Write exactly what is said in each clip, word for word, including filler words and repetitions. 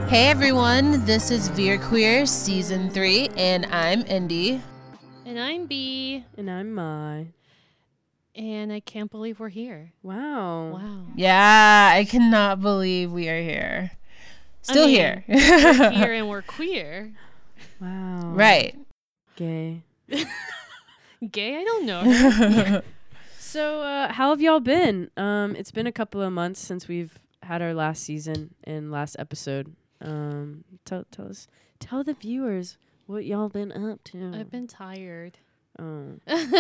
Hey everyone, this is Veer Queer Season three, and I'm Indy. And I'm B. And I'm Mai. And I can't believe we're here. Wow. Wow. Yeah, I cannot believe we are here. Still I mean, here. We're here and we're queer. Wow. Right. Gay. Gay? I don't know. So, uh, how have y'all been? Um, it's been a couple of months since we've had our last season and last episode. Um, tell tell us, tell the viewers what y'all been up to. I've been tired. Oh,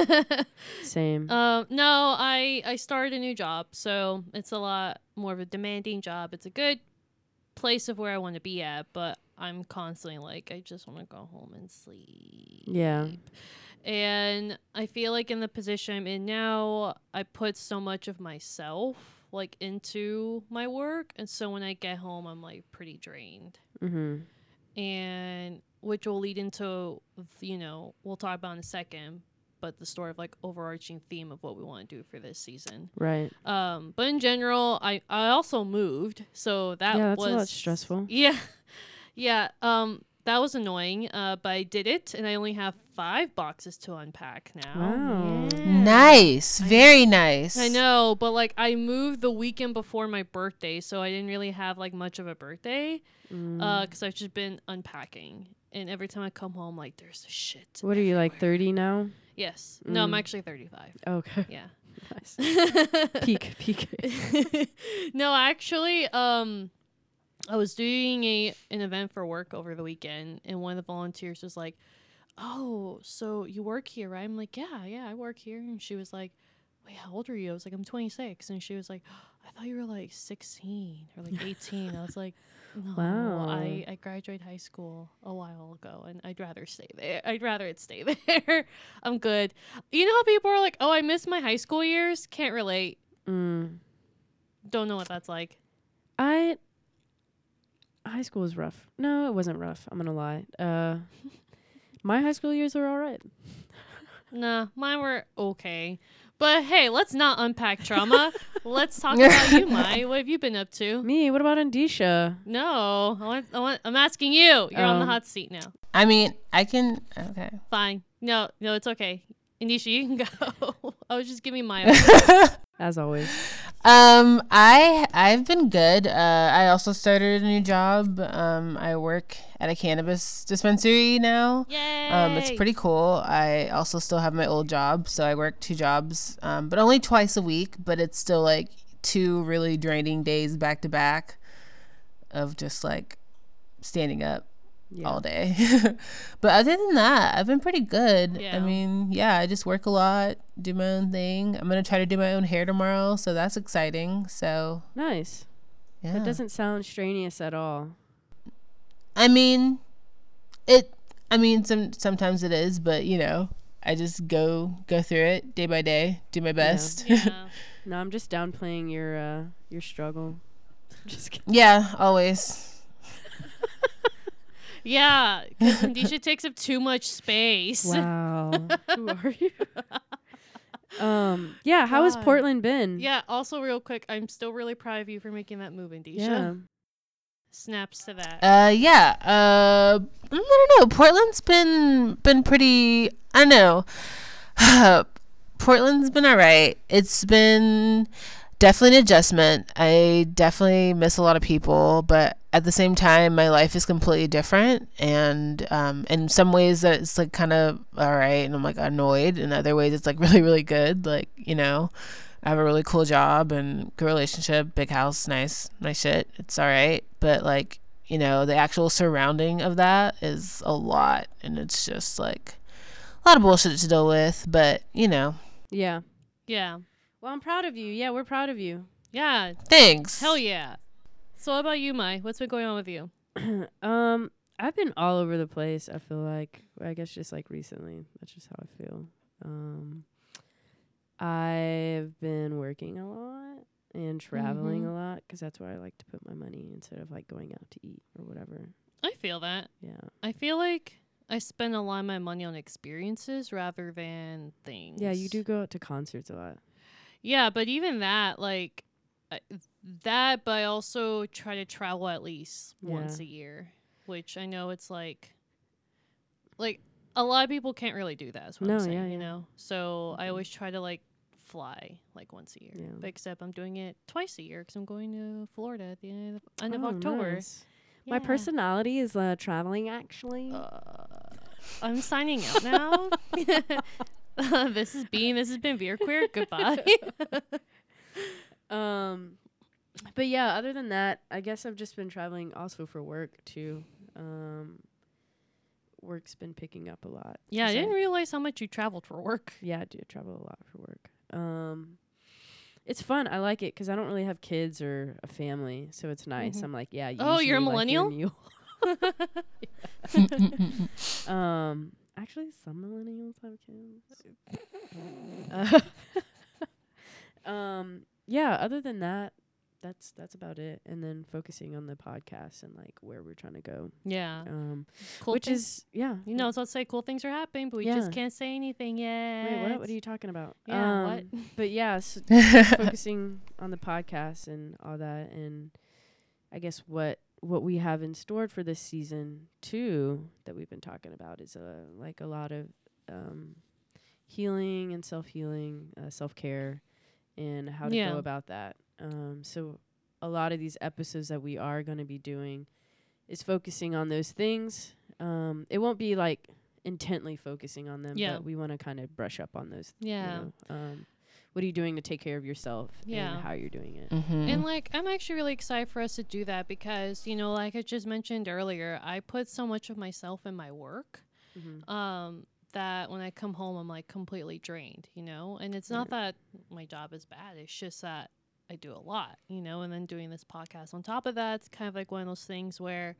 same. Um, no, I I started a new job, so it's a lot more of a demanding job. It's a good place of where I want to be at, but I'm constantly like, I just want to go home and sleep. Yeah. And I feel like in the position I'm in now, I put so much of myself like into my work, and so when I get home, I'm like pretty drained. Mhm. And which will lead into, you know, we'll talk about in a second, but the sort of like overarching theme of what we want to do for this season. Right. Um, but in general, I I also moved, so that yeah, that's was a lot stressful. Yeah, yeah. Um, that was annoying. Uh, but I did it, and I only have five boxes to unpack now. Wow. Yeah. Nice. I- Very nice. I know, but like I moved the weekend before my birthday, so I didn't really have like much of a birthday. Mm. Uh, because I've just been unpacking, and every time I come home, like there's shit. What are you, like everywhere. thirty now? Yes. No, I'm Mm. actually thirty-five. Okay. Yeah. Nice. Peak, peak. No, actually, um, I was doing a an event for work over the weekend, and one of the volunteers was like, "Oh, so you work here, right?" I'm like, "Yeah, yeah, I work here." And she was like, "Wait, how old are you?" I was like, "I'm twenty-six." And she was like, "I thought you were like sixteen or like eighteen." I was like, "No, Wow. I I graduated high school a while ago, and I'd rather stay there. I'd rather it stay there. I'm good." You know how people are like, "Oh, I miss my high school years." Can't relate. Mm. Don't know what that's like. I high school was rough. No, it wasn't rough. I'm gonna lie. Uh, my high school years were all right. Nah, mine were okay. But hey, let's not unpack trauma. Let's talk about you, Mai. What have you been up to? Me? What about Andisha? No, I want, I want, I'm asking you. You're on the Um, hot seat now. I mean, I can. Okay. Fine. No, no, it's okay. Anisha, you can go. I was just giving my. As always. Um, I I've been good. Uh, I also started a new job. Um, I work at a cannabis dispensary now. Yay! Um, it's pretty cool. I also still have my old job, so I work two jobs, um, but only twice a week. But it's still like two really draining days back to back of just like standing up Yeah. all day. But other than that, I've been pretty good. Yeah. I mean, yeah, I just work a lot, do my own thing. I'm gonna try to do my own hair tomorrow, so that's exciting. So Nice. yeah, That doesn't sound strenuous at all. I mean, it. I mean, some sometimes it is, but you know, I just go go through it day by day, do my best. Yeah, Yeah. No, I'm just downplaying your uh your struggle. Just kidding. always. Yeah, because Anisha takes up too much space. Wow. Who are you? um. Yeah. How has God. Portland been? Yeah, also real quick, I'm still really proud of you for making that move, Anisha. Yeah. Snaps to that. Uh, yeah. Uh, I don't know. Portland's been been pretty. I don't know. Portland's been alright. It's been definitely an adjustment. I definitely miss a lot of people, but at the same time, my life is completely different. And um, in some ways, that it's like kind of alright, and I'm like annoyed. In other ways, it's like really, really good. Like, you know, I have a really cool job and good relationship, big house, nice, nice shit. It's all right. But like, you know, the actual surrounding of that is a lot. And it's just like a lot of bullshit to deal with. But, you know, Yeah. Yeah. Well, I'm proud of you. Yeah, we're proud of you. Yeah. thanks. Hell yeah. So what about you, Mai? What's been going on with you? um, I've been all over the place. I feel like I guess just like recently. That's just how I feel. Um, I've been working a lot and traveling Mhm. a lot because that's where I like to put my money instead of like going out to eat or whatever. I feel that. Yeah. I feel like I spend a lot of my money on experiences rather than things. Yeah, you do go out to concerts a lot. Yeah, but even that, like, I, that, but I also try to travel at least Yeah. once a year, which I know it's like, like a lot of people can't really do that. Is what No, I'm saying, yeah, you yeah. know. So I Mhm. always try to like fly like once a year, Yeah. but except I'm doing it twice a year because I'm going to Florida at the end of, end of Oh, October. nice. My Yeah. personality is uh, traveling, actually. Uh, I'm signing out now. This is Bean. This has been Beer Queer. Goodbye. um, but yeah, other than that, I guess I've just been traveling also for work too. Um, work's been picking up a lot. Yeah, I 'cause didn't realize how much you traveled for work. Yeah, I do travel a lot for work. Um, it's fun. I like it 'cause I don't really have kids or a family, so it's nice. Mhm. I'm like, yeah. Oh, use you're a me like your millennial? mule. um, actually, some millennials have kids. uh, um, yeah. Other than that, that's that's about it. And then focusing on the podcast and like where we're trying to go. Yeah. Um, Cool which things- is yeah. you know, so let's say cool things are happening, but we Yeah. just can't say anything yet. Wait, what? What are you talking about? Yeah, um, what? But yeah, s focusing on the podcast and all that, and I guess what what we have in store for this season too that we've been talking about is uh, like a lot of um, healing and self healing, uh, self care, and how to Yeah. go about that. Um, so a lot of these episodes that we are going to be doing is focusing on those things. Um, it won't be like intently focusing on them, Yeah. but we want to kind of brush up on those. Yeah. You know, um, what are you doing to take care of yourself Yeah. and how you're doing it? Mhm. And like, I'm actually really excited for us to do that because, you know, like I just mentioned earlier, I put so much of myself in my work. Mm-hmm. Um, that when I come home, I'm like completely drained, you know? And it's not that my job is bad. It's just that I do a lot, you know? And then doing this podcast on top of that, it's kind of like one of those things where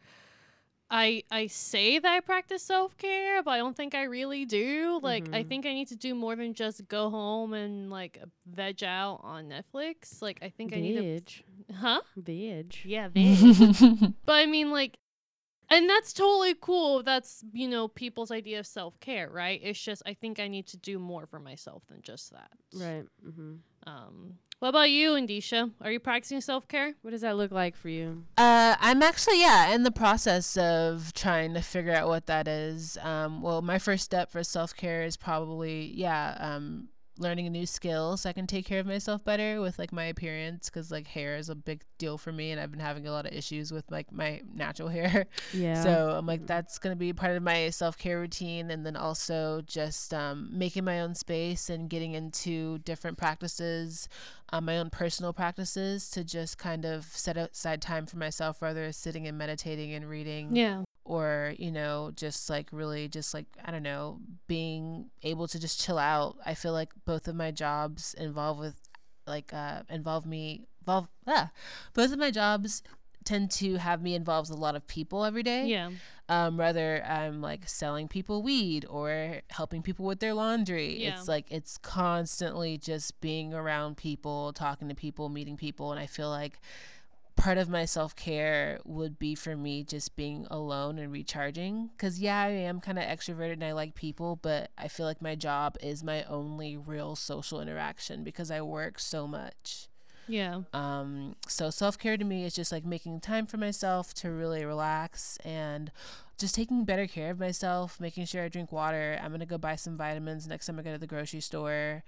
I I say that I practice self-care, but I don't think I really do. Like, I Mhm. think I need to do more than just go home and like veg out on Netflix. Like, I think I need Veg. to, huh? Veg. Yeah, veg. But I mean, like, and that's totally cool. That's, you know, people's idea of self care, right? It's just, I think I need to do more for myself than just that. Right. Mm-hmm. Um, what about you, Indisha? Are you practicing self care? What does that look like for you? Uh, I'm actually, yeah, in the process of trying to figure out what that is. Um, well, my first step for self-care is probably, yeah, um, learning a new skill so I can take care of myself better with like my appearance, because like hair is a big deal for me, and I've been having a lot of issues with like my natural hair. Yeah. So I'm like, that's going to be part of my self-care routine. And then also just um, making my own space and getting into different practices, um, my own personal practices, to just kind of set aside time for myself, whether it's sitting and meditating and reading, Yeah. or, you know, just like really just like, I don't know, being able to just chill out. I feel like both of my jobs involve with like, uh, involve me, involve, ah, both of my jobs tend to have me involved with a lot of people every day. Yeah. Um, whether I'm like selling people weed or helping people with their laundry. Yeah. It's like, it's constantly just being around people, talking to people, meeting people. And I feel like part of my self-care would be for me just being alone and recharging, because yeah, I am kind of extroverted and I like people, but I feel like my job is my only real social interaction because I work so much. Yeah. Um, so self-care to me is just like making time for myself to really relax and just taking better care of myself, making sure I drink water. I'm going to go buy some vitamins next time I go to the grocery store.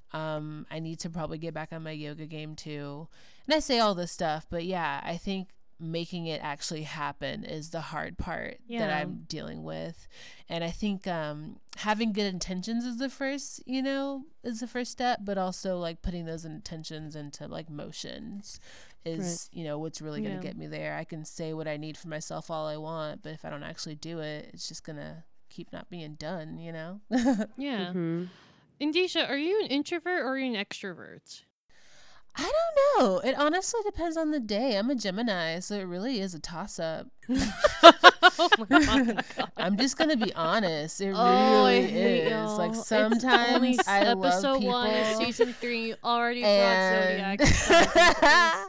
Um, I need to probably get back on my yoga game too. And I say all this stuff, but yeah, I think making it actually happen is the hard part that Yeah. I'm dealing with. And I think um, having good intentions is the first, you know, is the first step, but also like putting those intentions into like motions is, you know, what's really going to Yeah. get me there. I can say what I need for myself all I want, but if I don't actually do it, it's just going to keep not being done, you know? Yeah. Mm-hmm. Indisha, are you an introvert or are you an extrovert? I don't know. It honestly depends on the day. I'm a Gemini, so it really is a toss-up. Oh my fucking God. I'm just gonna be honest. It Oh, I really hate is. y'all. Like It's sometimes only I love episode people, one of season three. You already brought and Zodiac.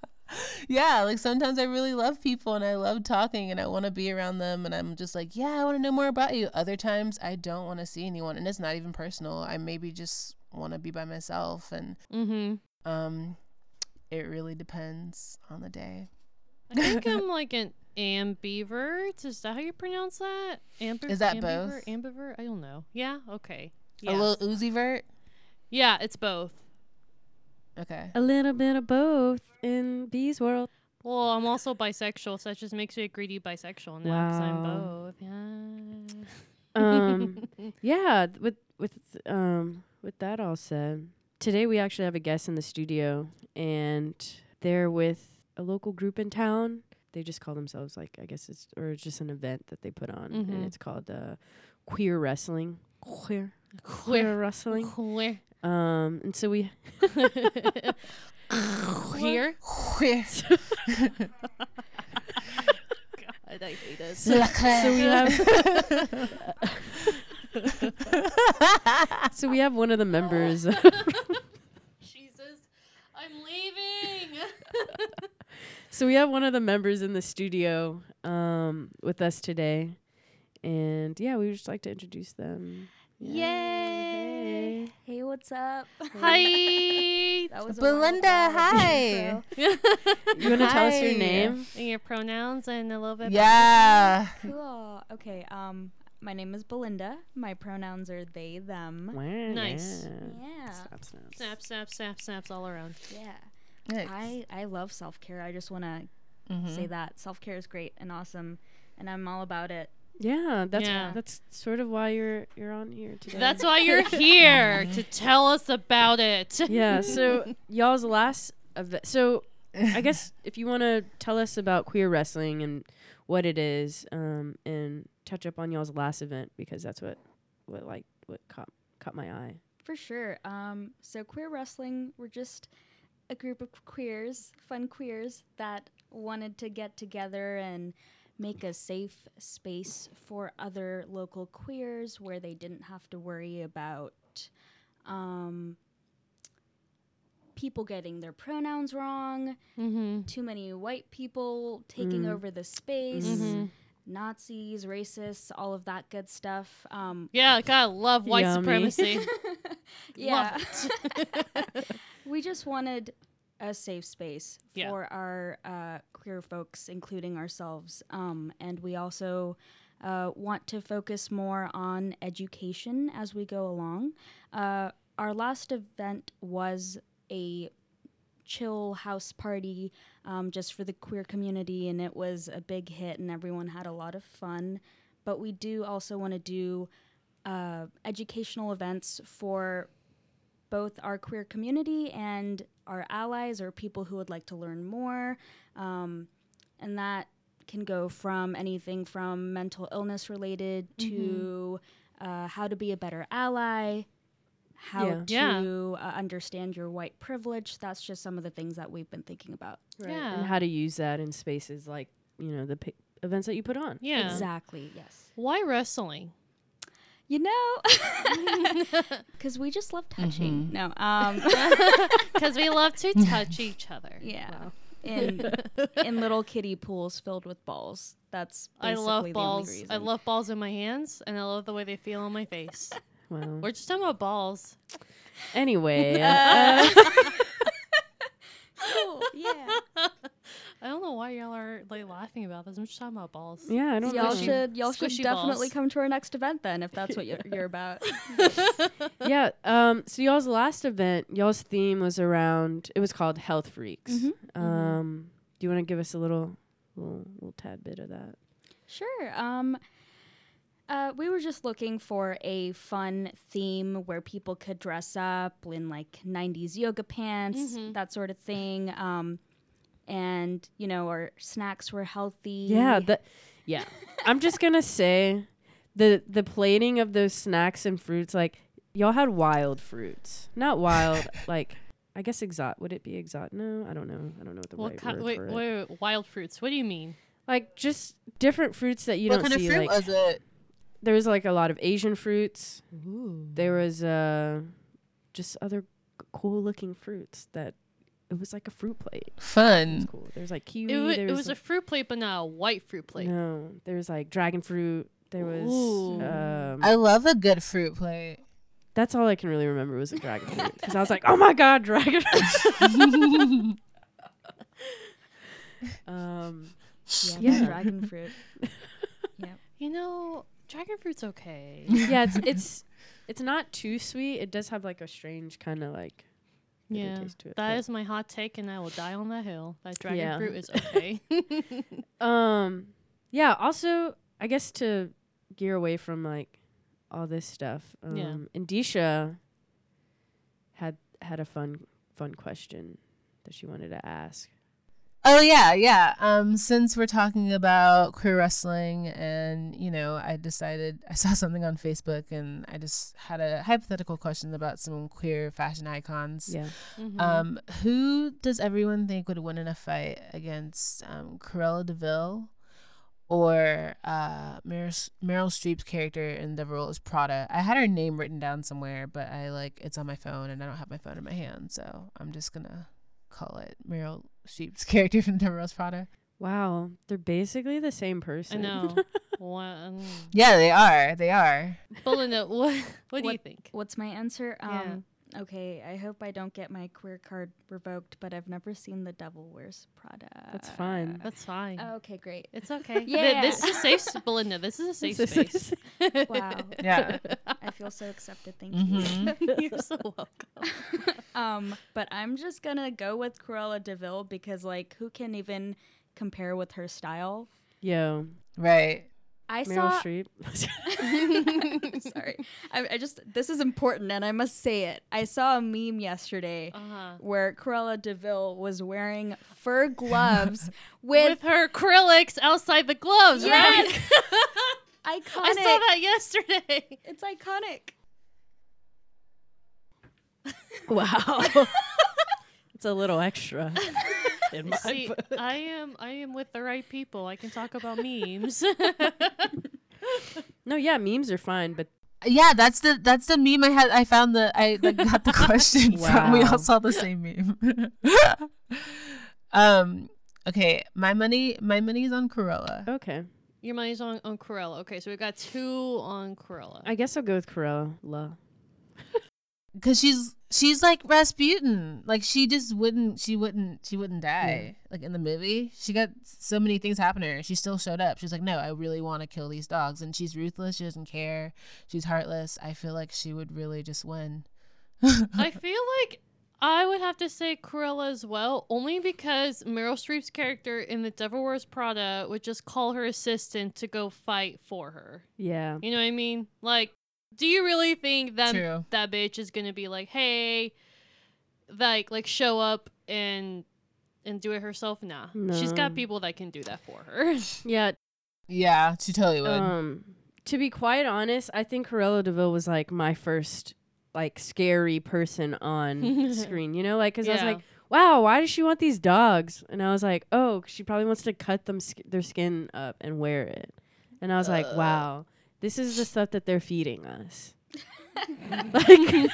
yeah, like sometimes I really love people and I love talking and I want to be around them, and I'm just like, yeah, I want to know more about you. Other times I don't want to see anyone, and it's not even personal. I maybe just want to be by myself, and Mm-hmm. um it really depends on the day. I think I'm like an ambivert. Is that how you pronounce that? Ambi- Is that ambivert? both? Ambivert? I don't know. Yeah. Okay. A Yeah. little Uzi vert. Yeah, it's both. Okay. A little bit of both in Bee's world. Well, I'm also bisexual, so that just makes me a greedy bisexual now because I'm Wow. both. Yeah. Um, yeah. th- With with um with that all said, today we actually have a guest in the studio, and they're with a local group in town. They just call themselves like I guess it's or it's just an event that they put on, Mhm. and it's called uh, queer wrestling. Queer Queer. wrestling. Queer. Um, and so we Queer. Queer. God, I hate it. so we have so we have one of the members. Jesus, I'm leaving. So we have one of the members in the studio um, with us today, and yeah, we would just like to introduce them. Yeah. Yay! Hey, what's up? Hi. That was a Belinda, wild, wild hi. intro. You want to tell us your Hi. name? And your pronouns and a little bit. Yeah. Cool. Okay. Um, my name is Belinda. My pronouns are they, them. Nice. Yeah. Snap, snap. Snap, snap, snap, snaps all around. Yeah. Nice. I I love self care. I just want to Mhm. say that self care is great and awesome, and I'm all about it. Yeah, that's Yeah. that's sort of why you're you're on here today. That's why you're here to tell us about it. yeah. So y'all's last event. So I guess if you want to tell us about queer wrestling and what it is, um, and touch up on y'all's last event because that's what what like what caught caught my eye. For sure. Um, so queer wrestling, we're just a group of queers, fun queers that wanted to get together and make a safe space for other local queers where they didn't have to worry about um, people getting their pronouns wrong, Mm-hmm. too many white people taking Mm. over the space, Mm-hmm. Nazis, racists, all of that good stuff. Um, Yeah, God, love white Yummy. supremacy. yeah. Love We just wanted a safe space Yeah. for our uh, queer folks, including ourselves. Um, and we also uh, want to focus more on education as we go along. Uh, our last event was a chill house party um, just for the queer community, and it was a big hit, and everyone had a lot of fun. But we do also want to do uh, educational events for both our queer community and our allies or people who would like to learn more. Um, and that can go from anything from mental illness related to uh, how to be a better ally, how Yeah. to uh, understand your white privilege. That's just some of the things that we've been thinking about. Right. Yeah. And how to use that in spaces like you know the pi- events that you put on. Yeah. Exactly, yes. Why wrestling? You know, because we just love touching. Mhm. No, um, Because we love to touch each other. yeah. In in little kiddie pools filled with balls. That's I basically love the balls. Only reason. I love balls in my hands, and I love the way they feel on my face. Wow. We're just talking about balls. Anyway, Uh, uh, Cool, yeah. I don't know why y'all are like laughing about this. I'm just talking about balls. yeah, I don't Y'all know. should y'all should Squishy definitely balls. come to our next event then if that's what you're, you're about. Yeah. Um. So y'all's last event, y'all's theme was around. It was called Health Freaks. Mhm. Um. Do you want to give us a little, little, little tad bit of that? Sure. Um, uh, we were just looking for a fun theme where people could dress up in like nineties yoga pants, Mhm. that sort of thing. Um, and you know, our snacks were healthy. Yeah. The, yeah. I'm just gonna say, the the plating of those snacks and fruits, like y'all had wild fruits, not wild, like. I guess exot. Would it be exot? No, I don't know. I don't know what the What right kind? word Wait, for wait, it. wait, wild fruits. What do you mean? Like just different fruits that you what don't kind see. of fruit like was it? there was like a lot of Asian fruits. Ooh. There was uh, just other c- cool looking fruits that it was like a fruit plate. It was Fun. cool. There's like kiwi. It, wa- there it was a like, fruit plate, but not a white fruit plate. no. There was like dragon fruit. There was Ooh. um, I love a good fruit plate. that's all I can really remember was a dragon fruit because I was like, oh my god, dragon fruit. Um, Yeah, Yeah. the dragon fruit. Yep. You know, dragon fruit's okay. yeah, it's it's it's not too sweet. It does have like a strange kind of like bitter Yeah, taste to it. that but- is my hot take, and I will die on that hill. That dragon Yeah. fruit is okay. Um, yeah. Also, I guess to gear away from like all this stuff. Um, Yeah. Indisha had had a fun fun question that she wanted to ask. Oh yeah, yeah. Um, since we're talking about queer wrestling, and you know, I decided I saw something on Facebook, and I just had a hypothetical question about some queer fashion icons. Yeah. Mhm. Um, who does everyone think would win in a fight against um, Cruella de Vil or uh, Meryl, Meryl Streep's character in Devil Wears Prada? I had her name written down somewhere, but I like it's on my phone, and I don't have my phone in my hand, so I'm just gonna call it Meryl Streep's character from Devil Wears Prada. Wow, they're basically the same I person. know. One. Yeah, they are. They are. Belinda, what what do you What- think? What's my answer? Yeah. Um, Okay, I hope I don't get my queer card revoked, but I've never seen The Devil Wears Prada. That's fine. That's fine. Okay, great. It's okay. Th- Yeah. This is a safe s- Belinda, this is a safe This is- space. Wow. Yeah. I feel so accepted. Thank Mhm. You're so welcome. you. um, but I'm just gonna go with Cruella de Vil because, like, who can even compare with her style? Yo, Right. I Meryl saw. Streep. Sorry, I, I just this is important and I must say it. I saw a meme yesterday Uh-huh. where Cruella de Vil was wearing fur gloves with, With her acrylics outside the gloves, Yes! right? iconic. I saw that yesterday. It's iconic. Wow. It's a little extra. In my See, book. I am I am with the right people. I can talk about memes. No, yeah, memes are fine, but Yeah, that's the that's the meme I had. I found the I like, got the question from. We Wow. all saw the same meme. um. Okay, my money my money is on Cruella. okay. Your money's on, on Cruella. Okay, so we got two on Cruella. I guess I'll go with Cruella. La. Because she's she's like Rasputin. Like she just wouldn't she wouldn't she wouldn't die. Like in the movie, she got so many things happen to her. She still showed up. She's like, no, I really want to kill these dogs, and she's ruthless. She doesn't care. She's heartless. I feel like she would really just win. I feel like I would have to say Cruella as well, only because Meryl Streep's character in The Devil Wears Prada would just call her assistant to go fight for her. Yeah. You know what I mean? Like, do you really think that True. that bitch is gonna be like, hey, like, like show up and and do it herself? Nah, she's got No. people that can do that for her. Yeah. Yeah, she totally would. Um, to be quite honest, I think Cruella de Vil was like my first like scary person on screen. You know, like because I was Yeah. like, wow, why does she want these dogs? And I was like, oh, 'cause she probably wants to cut them sk- their skin up and wear it. And I was like, wow, this is the stuff that they're feeding us. like,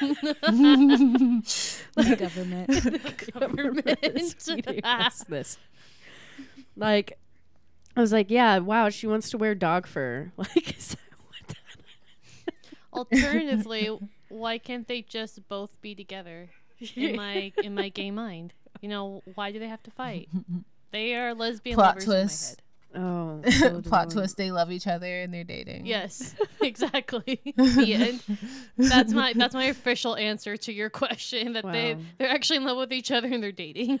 The government. the government is feeding us this. Like, I was like, yeah, wow, she wants to wear dog fur. Like, is that what that Alternatively, why can't they just both be together? In my in my gay mind, you know, why do they have to fight? They are lesbian Plot lovers twist. Oh, Plot twist. They love each other and they're dating. in my head. Yes, exactly. The end. That's my that's my official answer to your question. That they Wow. they're actually in love with each other and they're dating.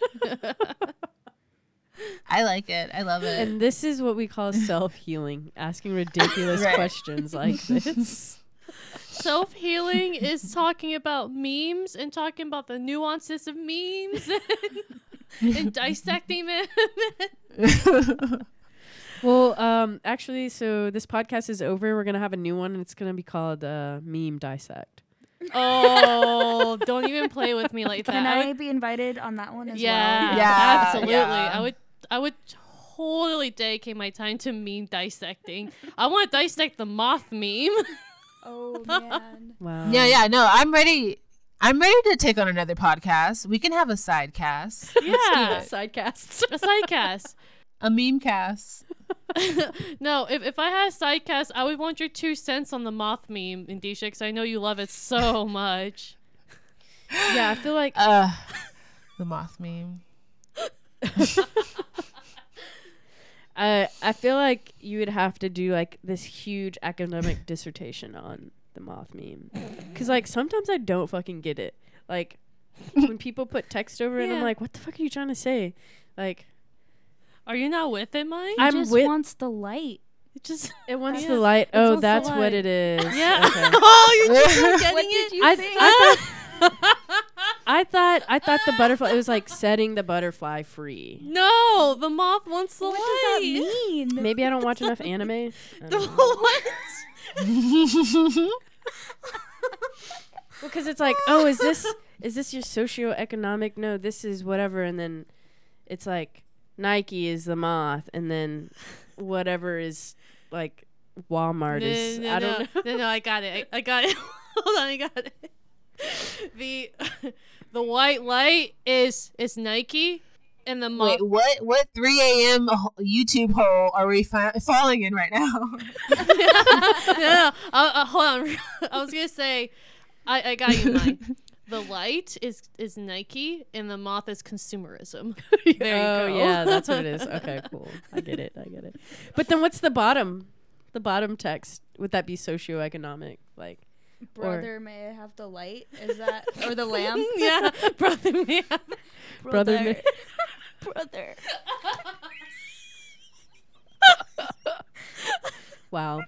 I like it. I love it. And this is what we call self healing, asking ridiculous Right. questions like this. Self healing is talking about memes and talking about the nuances of memes and, and dissecting them. Well, um, actually, so this podcast is over. We're gonna have a new one, and it's gonna be called uh, Meme Dissect. Oh, don't even play with me like that. Can I I would- be invited on that one as yeah, well? Yeah, absolutely. yeah. I would, I would totally dedicate my time to meme dissecting. I want to dissect the moth meme. Oh man. Wow. yeah, yeah. No, I'm ready. I'm ready to take on another podcast. We can have a side cast. Yeah, Sidecasts. a sidecast. A meme cast. No, if if I had a sidecast, I would want your two cents on the moth meme, Indisha, because I know you love it so much. Yeah, I feel like Uh, the moth meme. I I feel like you would have to do like this huge academic dissertation on the moth meme, because like sometimes I don't fucking get it. Like when people put text over it, I'm Yeah. like, what the fuck are you trying to say? Like Are you not with it, Mike? I'm just with- wants the light. It just it wants Yeah. the light. It Oh, wants the that's what light. it is. yeah. Okay. Oh, you're just not getting What it. did you I, think? I thought I thought I thought the butterfly. It was like setting the butterfly free. No, the moth wants the what does light. that mean? Maybe I don't watch enough anime. I The don't know. what? Because it's like, oh, is this is this your socioeconomic? No, this is whatever, and then it's like Nike is the moth, and then whatever is like Walmart no, is. no, I no, don't know. no, no, I got it. I, I got it. Hold on, I got it. The the white light is is Nike, and the moth. Wait, what? What three a.m. ho- YouTube hole are we fi- falling in right now? no, no, no. Uh, uh, hold on. I was gonna say, I, I got you, Mike. The light is is Nike, and the moth is consumerism. There you oh go. yeah, that's what it is. Okay, cool. I get it. I get it. But then what's the bottom? The bottom text, would that be socioeconomic? Like Brother, may I have the light? Is that or the lamp? Yeah, brother man. brother? ma- Brother. Wow.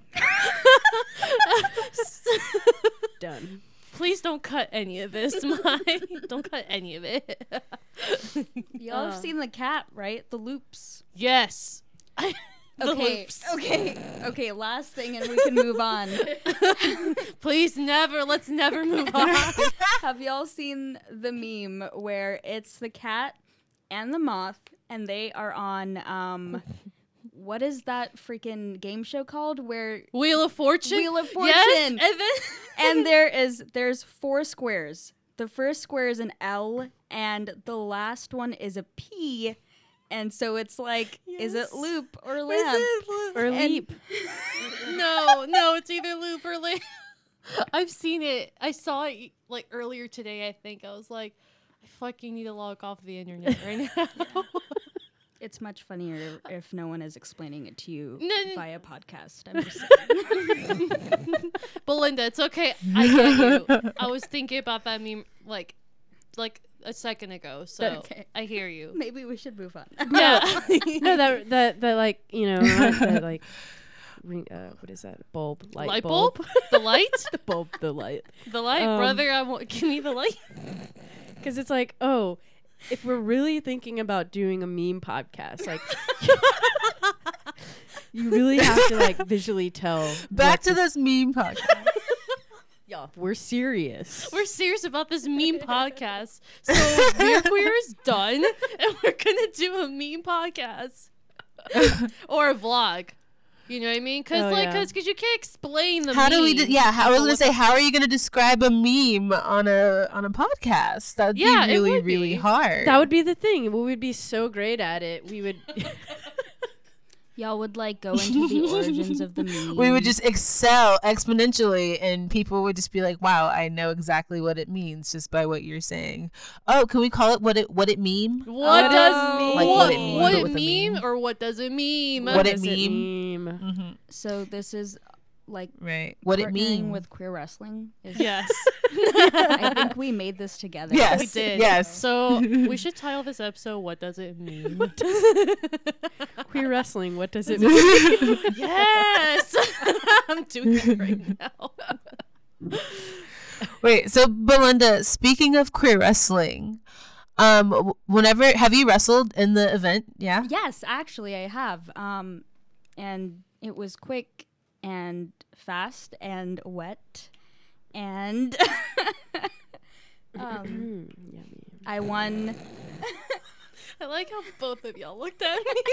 Done. Please don't cut any of this, Mike. Don't cut any of it. Y'all Uh. have seen the cat, right? The loops. Yes. The Okay. loops. Okay. Okay. Last thing, and we can move on. Please never. Let's never move on. Have y'all seen the meme where it's the cat and the moth, and they are on um, what is that freaking game show called? Where Wheel of Fortune. Wheel of Yes. Fortune. And then and there is there's four squares. The first square is an L, and the last one is a P. And so it's like, is it Yes. loop or Is lamp? it loop? Or And- leap. No, no, it's either loop or lamp. I've seen it. I saw it like earlier today. I think I was like, I fucking need to log off the internet right now. It's much funnier if no one is explaining it to you No, no. via podcast. I'm just saying. Belinda, it's okay. I get you. I was thinking about that meme like, like a second ago. So Okay. I hear you. Maybe we should move on. Yeah. No, that that that like you know that like ring. Uh, what is that? Bulb. Light, Light bulb? The light? the bulb. The light. The light, Um, brother. I want. Give me the light. Because it's like, oh, if we're really thinking about doing a meme podcast, like you really have to like visually tell. Back what to this- this meme podcast. y'all. We're serious. We're serious about this meme podcast. So Beer Queer is done, and we're gonna do a meme podcast or a vlog. You know what I mean? Because Oh, like, yeah. cause, cause you can't explain the How meme. do we? Do, yeah, how, I was People gonna look say, up- how are you gonna describe a meme on a on a podcast? That'd Yeah, it be really would really be. hard. That would be the thing. We would be so great at it. We would. Y'all would like go into the origins of the meme. we would just excel exponentially, and people would just be like, "Wow, I know exactly what it means just by what you're saying." Oh, can we call it what it what it meme? What Oh, does mean? Like what, what it mean, what but it with a mean meme. or what does it mean? What it does meme? meme? Mm-hmm. So this is like Right. What it partnering mean? with queer wrestling. Is, Yes. I think we made this together. Yes. We did. Yes. So we should title this episode "What Does It Mean?" Queer wrestling. What does it mean? Yes, I'm doing it right now. Wait. So, Belinda, speaking of queer wrestling, um, w- whenever have you wrestled in the event? Yeah. Yes, actually, I have. Um, and it was quick and fast and wet, and um, Yummy. I won. I like how both of y'all looked at me.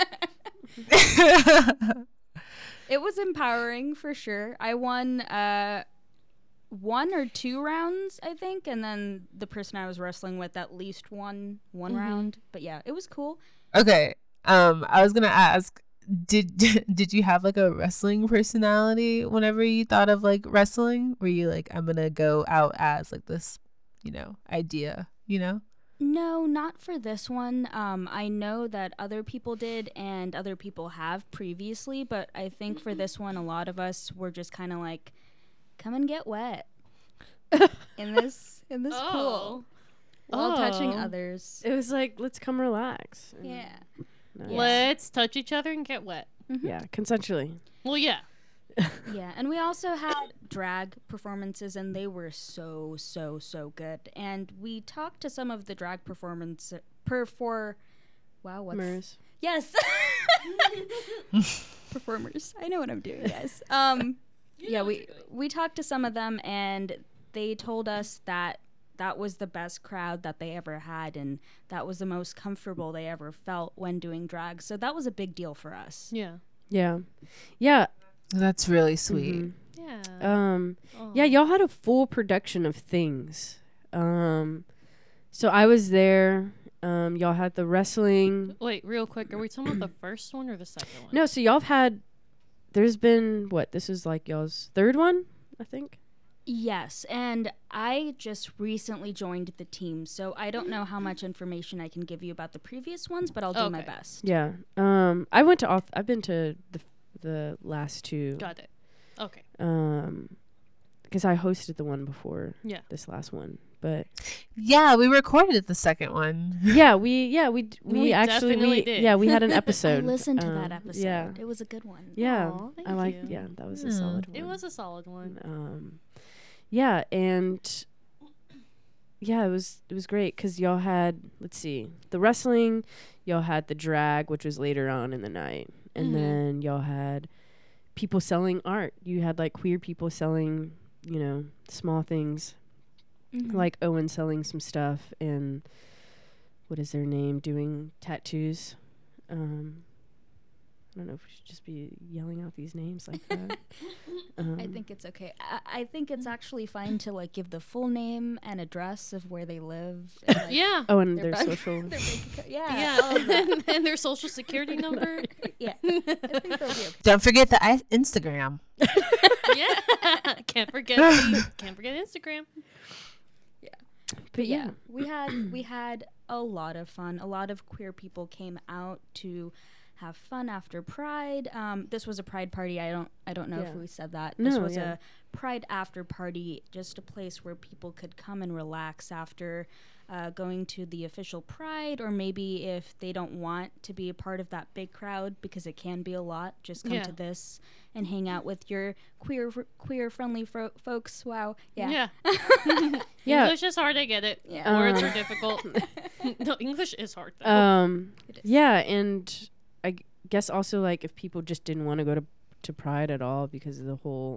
It was empowering for sure. I won uh, one or two rounds, I think, and then the person I was wrestling with at least won one Mhm. round. But yeah, it was cool. Okay. Um, I was gonna ask, did did you have like a wrestling personality whenever you thought of like wrestling? Were you like, I'm gonna go out as like this, you know, idea, you know? No, not for this one. Um, I know that other people did and other people have previously, but I think for this one, a lot of us were just kind of like, come and get wet in this in this pool while touching Oh. others. It was like, let's come relax. And Yeah. nice. Let's touch each other and get wet. Yeah, consensually. Well, yeah. Yeah, and we also had drag performances, and they were so, so, so good. And we talked to some of the drag performance per for, wow, what's Mers. yes, performers. I know what I'm doing, guys. Um, yeah, we we talked to some of them, and they told us that that was the best crowd that they ever had, and that was the most comfortable they ever felt when doing drag. So that was a big deal for us. Yeah. Yeah. Yeah. That's really sweet. mhm. Yeah. Um, Aw. yeah, y'all had a full production of things. Um, so I was there. Um, y'all had the wrestling. Wait, real quick. Are we talking about the first one or the second one? No, so y'all have had, there's been, what, this is like y'all's third one, I think? Yes, and I just recently joined the team, so I don't know how much information I can give you about the previous ones, but I'll do my Okay. best. Yeah. Um, I went to all, th- I've been to the, the last two. Got it. Okay. Um, because I hosted the one before Yeah. this last one. But Yeah, we recorded the second one. yeah, we, yeah, we, d- we, We actually, definitely we, did. yeah, we had an I episode. listened to Um, that episode. Yeah. It was a good one. Yeah. Aw, thank I like, you. yeah, that was a Yeah. solid one. It was a solid one. Um, yeah, and yeah, it was it was great because y'all had, let's see, the wrestling, y'all had the drag, which was later on in the night, and Mhm. then y'all had people selling art. You had like queer people selling, you know, small things, Mhm. like Owen selling some stuff, and what is their name, doing tattoos. Um, I don't know if we should just be yelling out these names like that. um, I think it's okay. I, I think it's actually fine to like give the full name and address of where they live. And, like, Yeah. Oh, and their their bank- social. their bank account. Yeah. Yeah. all of that. and, and their social security number. Yeah. I think they'll be okay. Don't forget the I- Instagram. Yeah. can't forget the, can't forget Instagram. But yeah, yeah, we had we had a lot of fun. A lot of queer people came out to have fun after Pride. Um, this was a Pride party. I don't I don't know Yeah. if we said that. This No, was yeah. a Pride after party, just a place where people could come and relax after uh, going to the official Pride, or maybe if they don't want to be a part of that big crowd because it can be a lot, just come Yeah. to this and hang out with your queer queer friendly fro- folks. Wow. Yeah. Yeah. Yeah. English is hard. I get it. Yeah. Words Um, are difficult. no, English is hard though. um, It is. yeah, and I g- guess also like if people just didn't want to go to to Pride at all because of the whole,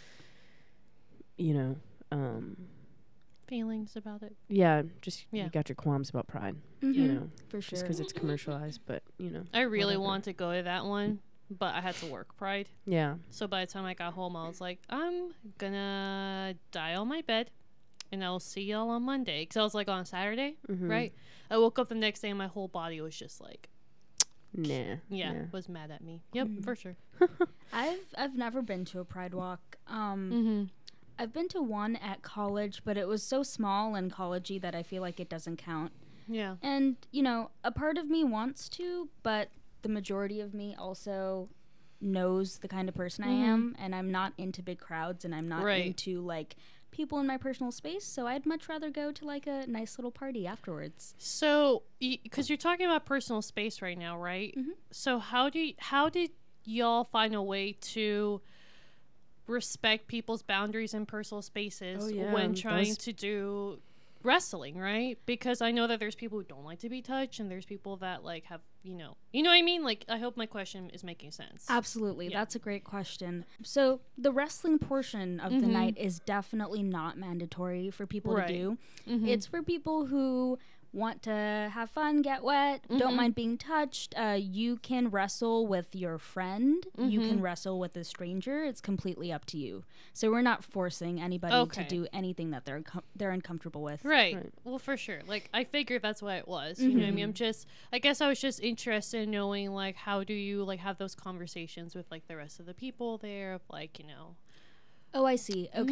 you know, um, Feelings about it. yeah, just Yeah. you got your qualms about Pride, Mhm. you know, For just sure. because it's commercialized, but you know, I really whatever. want to go to that one, but I had to work Pride. yeah, So by the time I got home, I was like, I'm gonna die on my bed, and I'll see y'all on Monday. Because I was like on Saturday, Mhm. right? I woke up the next day and my whole body was just like, nah, yeah, nah. was mad at me. Yep, Mhm. for sure. I've I've never been to a Pride walk. Um, Mm-hmm. I've been to one at college, but it was so small and collegey that I feel like it doesn't count. Yeah. And you know, a part of me wants to, but the majority of me also knows the kind of person I Mhm. am, and I'm not into big crowds, and I'm not Right. into like people in my personal space. So I'd much rather go to like a nice little party afterwards. So, because you're talking about personal space right now, right? Mhm. So how do you, how did y'all find a way to respect people's boundaries in personal spaces Oh, yeah, when that trying was- to do wrestling, right? Because I know that there's people who don't like to be touched, and there's people that like have, you know, you know what I mean? Like, I hope my question is making sense. Absolutely. Yeah. That's a great question. So, the wrestling portion of the Mhm. night is definitely not mandatory for people Right. to do. Mhm. It's for people who want to have fun, get wet, don't Mhm. mind being touched. Uh, you can wrestle with your friend. You can Mhm. wrestle with a stranger. It's completely up to you. So, we're not forcing anybody Okay. to do anything that they're uncom- they're uncomfortable with. Right. Right. Well, for sure. Like, I figured that's what it was. You know what I mean? I'm just, I guess I was just interested in knowing, like, how do you, like, have those conversations with, like, the rest of the people there of, like, you know. Oh, I see. Mm-hmm. Okay.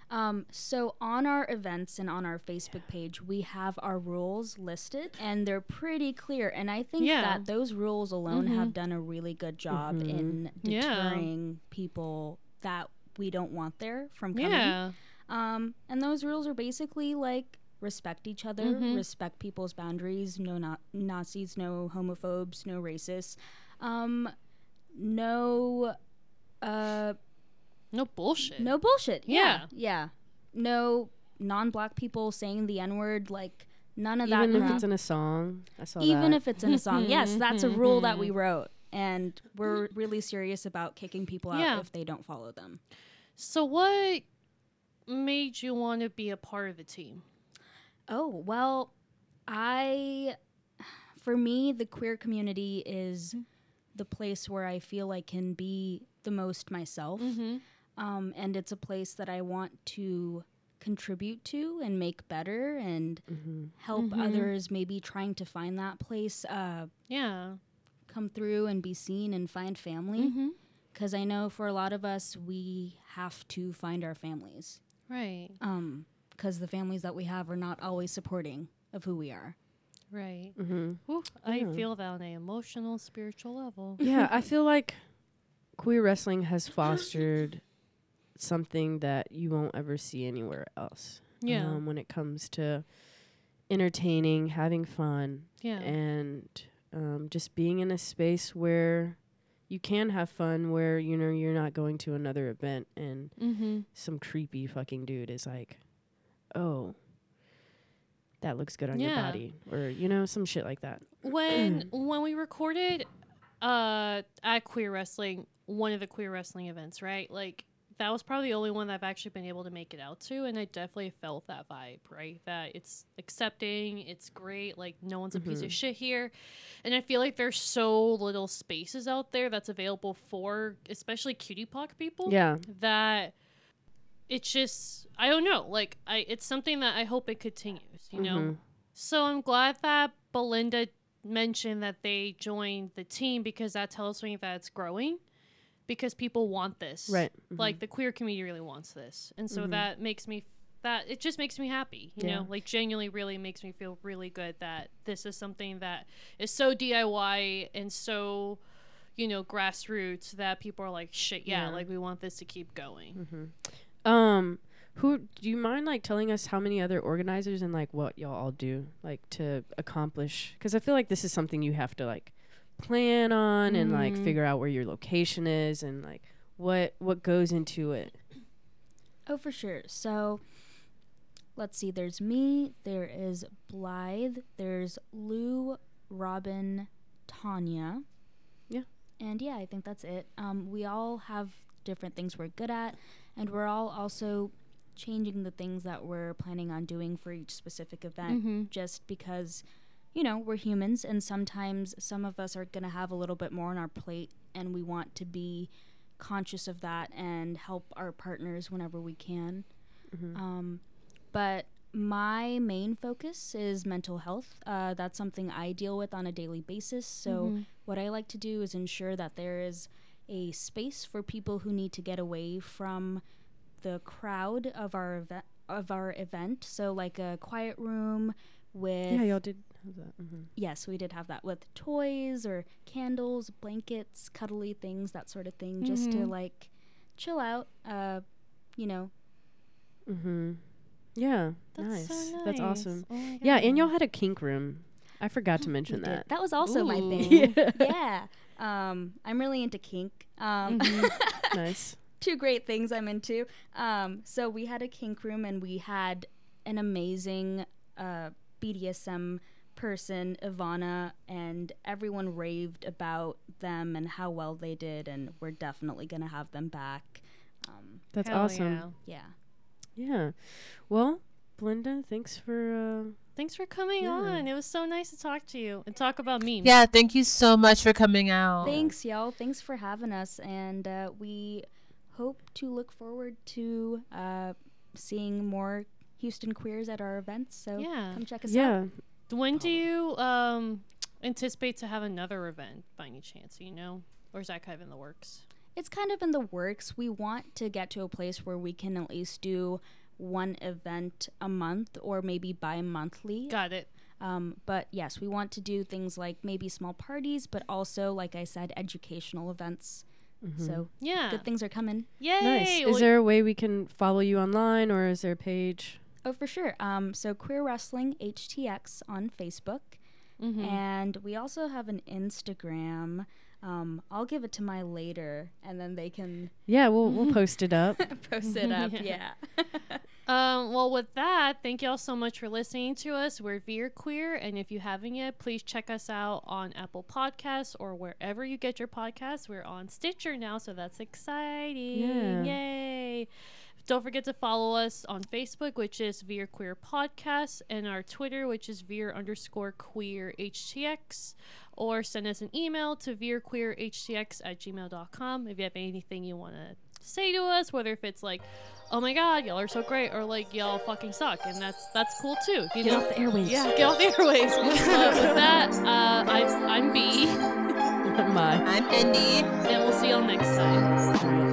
Um, so on our events and on our Facebook page, we have our rules listed, and they're pretty clear. And I think Yeah. that those rules alone Mhm. have done a really good job Mhm. in Yeah. deterring people that we don't want there from coming. Yeah. Um, and those rules are basically like respect each other, Mhm. respect people's boundaries, no na- Nazis, no homophobes, no racists, um, no, uh, No bullshit. no bullshit. Yeah, Yeah. yeah, no non-black people saying the N-word. Like none of Even that if crap. it's in a song. I saw Even that. if it's in a song. Yes, that's a rule that we wrote, and we're really serious about kicking people out Yeah. if they don't follow them. So what made you want to be a part of the team? Oh, well, I, for me, the queer community is the place where I feel I can be the most myself. Mm-hmm. Um, and it's a place that I want to contribute to and make better and Mm-hmm. help Mhm. others maybe trying to find that place, uh, Yeah. come through and be seen and find family. Mm-hmm. Because I know for a lot of us, we have to find our families. Right. Um, because the families that we have are not always supporting of who we are. Right. Mm-hmm. Whew, I Yeah. feel that on an emotional, spiritual level. Yeah, I feel like queer wrestling has fostered something that you won't ever see anywhere else. Yeah. Um, when it comes to entertaining, having fun, yeah. and um, just being in a space where you can have fun, where you know you're not going to another event and Mm-hmm. some creepy fucking dude is like, "Oh, that looks good on your Yeah. body," or you know, some shit like that. When when we recorded uh at Queer Wrestling, one of the Queer Wrestling events, right? Like that was probably the only one that I've actually been able to make it out to, and I definitely felt that vibe, right? That it's accepting, it's great, like no one's a piece Mhm. of shit here. And I feel like there's so little spaces out there that's available for especially cutie pock people. Yeah, That it's just I don't know, like I it's something that I hope it continues, you know. Mhm. So I'm glad that Belinda mentioned that they joined the team because that tells me that it's growing because people want this. right. Like the queer community really wants this. And so Mhm. that makes me that it just makes me happy, you Yeah. know, like genuinely really makes me feel really good that this is something that is so D I Y and so, you know, grassroots that people are like, shit, yeah, Yeah. like we want this to keep going. Mhm. Um, who do you mind like telling us how many other organizers and like what y'all all do like to accomplish? Because I feel like this is something you have to like plan on and like Mhm. figure out where your location is and like what what goes into it. Oh, for sure. So, let's see. There's me. There is Blythe. There's Lou, Robin, Tanya. Yeah. And yeah, I think that's it. Um, we all have different things we're good at, and we're all also changing the things that we're planning on doing for each specific event Mm-hmm. just because, you know, we're humans, and sometimes some of us are going to have a little bit more on our plate, and we want to be conscious of that and help our partners whenever we can. Mhm. Um, but my main focus is mental health. Uh, that's something I deal with on a daily basis. So, Mhm. what I like to do is ensure that there is a space for people who need to get away from the crowd of our event. Of our event, so like a quiet room with Yeah, y'all did have that. Mm-hmm. yes, we did have that with toys or candles, blankets, cuddly things, that sort of thing, just to Mhm. like chill out. Uh, you know, Mm-hmm. Yeah, That's nice. so That's nice. awesome. Oh my Yeah, and y'all God. had a kink room. I forgot to we mention did. that. That was also my Ooh. thing. Yeah. Yeah. Um, I'm really into kink. Um, Mhm. Nice. two great things I'm into. Um, so we had a kink room and we had an amazing uh, B D S M person, Ivana, and everyone raved about them and how well they did, and we're definitely gonna have them back. Um, That's Hell awesome. yeah. yeah. Yeah. Well, Belinda, thanks for uh Thanks for coming Yeah. on. It was so nice to talk to you and talk about memes. Yeah, thank you so much for coming out. Thanks, y'all. Thanks for having us, and uh, we hope to look forward to uh, seeing more Houston queers at our events. So Yeah. come check us out. yeah. When do you um anticipate to have another event by any chance, you know? Or is that kind of in the works? it's kind of in the works. We want to get to a place where we can at least do one event a month or maybe bi-monthly. Got it. Um, but yes, we want to do things like maybe small parties, but also, like I said, educational events. Mhm. So Yeah. good things are coming. Yay. Nice. Well, Is there a way we can follow you online, or is there a page? Oh, for sure. Um, so Queer Wrestling H T X on Facebook. mhm. And we also have an Instagram. Um, I'll give it to my later, and then they can Yeah, we'll we'll post it up. post it up. Yeah. Yeah. Um, well, with that, thank you all so much for listening to us. We're Veer Queer, and if you haven't yet, please check us out on Apple Podcasts or wherever you get your podcasts. We're on Stitcher now, so that's exciting. Yeah. Yay. Don't forget to follow us on Facebook, which is Veer Queer Podcast, and our Twitter, which is Veer underscore Queer H T X, or send us an email to veerqueerhtx at gmail dot com if you have anything you want to say to us, whether if it's like, oh my god, y'all are so great, or like, y'all fucking suck, and that's that's cool too. You Get know? off the airwaves. Yeah, get off the airwaves. But with that, uh, I, I'm B, My. I'm Mindy. and we'll see y'all next time. All right.